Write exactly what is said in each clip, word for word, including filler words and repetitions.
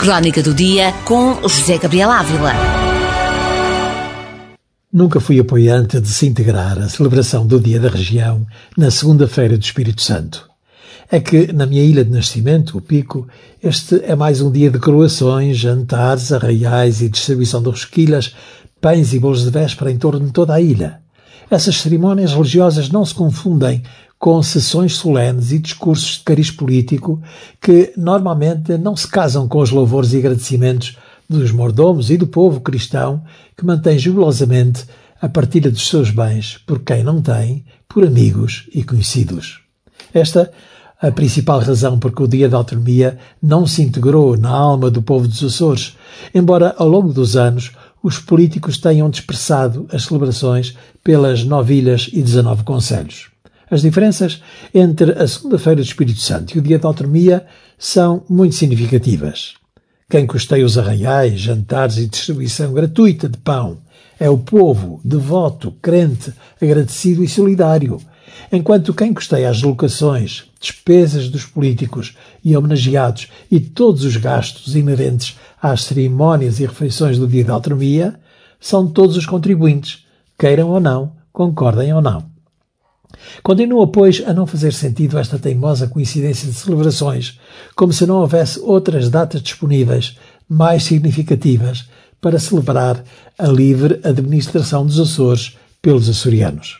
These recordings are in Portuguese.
Crónica do Dia com José Gabriel Ávila. Nunca fui apoiante de se integrar a celebração do Dia da Região na segunda-feira do Espírito Santo. É que, na minha ilha de nascimento, o Pico, este é mais um dia de coroações, jantares, arraiais e distribuição de rosquilhas, pães e bolos de véspera em torno de toda a ilha. Essas cerimónias religiosas não se confundem com sessões solenes e discursos de cariz político que normalmente não se casam com os louvores e agradecimentos dos mordomos e do povo cristão que mantém jubilosamente a partilha dos seus bens por quem não tem, por amigos e conhecidos. Esta é a principal razão por que o Dia da Autonomia não se integrou na alma do povo dos Açores, embora ao longo dos anos os políticos tenham dispersado as celebrações pelas nove ilhas e dezanove concelhos. As diferenças entre a segunda-feira do Espírito Santo e o Dia da Autonomia são muito significativas. Quem custeia os arraiais, jantares e distribuição gratuita de pão é o povo devoto, crente, agradecido e solidário, enquanto quem custeia as locações, despesas dos políticos e homenageados e todos os gastos inerentes às cerimónias e refeições do Dia da Autonomia são todos os contribuintes, queiram ou não, concordem ou não. Continua, pois, a não fazer sentido esta teimosa coincidência de celebrações, como se não houvesse outras datas disponíveis mais significativas para celebrar a livre administração dos Açores pelos açorianos.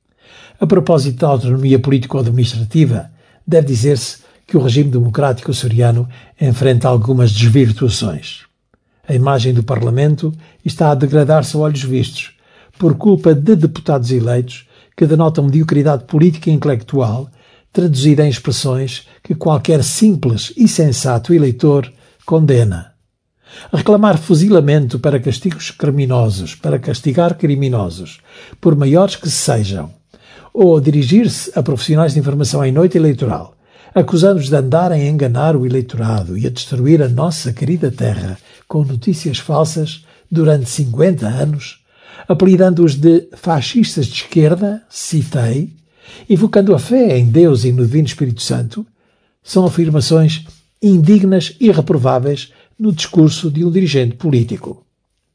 A propósito da autonomia político-administrativa, deve dizer-se que o regime democrático açoriano enfrenta algumas desvirtuações. A imagem do Parlamento está a degradar-se a olhos vistos, por culpa de deputados eleitos que denotam mediocridade política e intelectual, traduzida em expressões que qualquer simples e sensato eleitor condena. Reclamar fuzilamento para castigos criminosos, para castigar criminosos, por maiores que sejam, ou dirigir-se a profissionais de informação em noite eleitoral, acusando-os de andarem a enganar o eleitorado e a destruir a nossa querida terra com notícias falsas durante cinquenta anos, apelidando-os de fascistas de esquerda, citei, invocando a fé em Deus e no Divino Espírito Santo, são afirmações indignas e reprováveis no discurso de um dirigente político.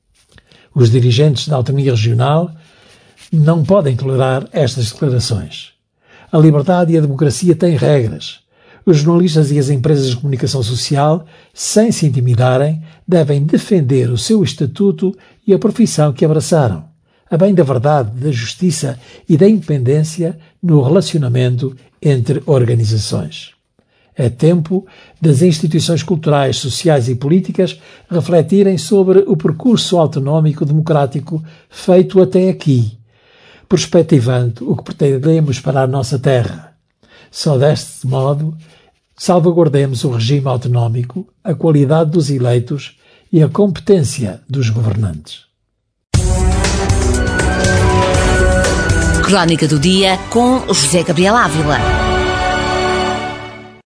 Os dirigentes da autonomia regional não podem tolerar estas declarações. A liberdade e a democracia têm regras. Os jornalistas e as empresas de comunicação social, sem se intimidarem, devem defender o seu estatuto e a profissão que abraçaram, a bem da verdade, da justiça e da independência no relacionamento entre organizações. É tempo das instituições culturais, sociais e políticas refletirem sobre o percurso autonómico democrático feito até aqui, perspectivando o que pretendemos para a nossa terra. Só deste modo salvaguardemos o regime autonómico, a qualidade dos eleitos e a competência dos governantes. Crónica do Dia com José Gabriel Ávila.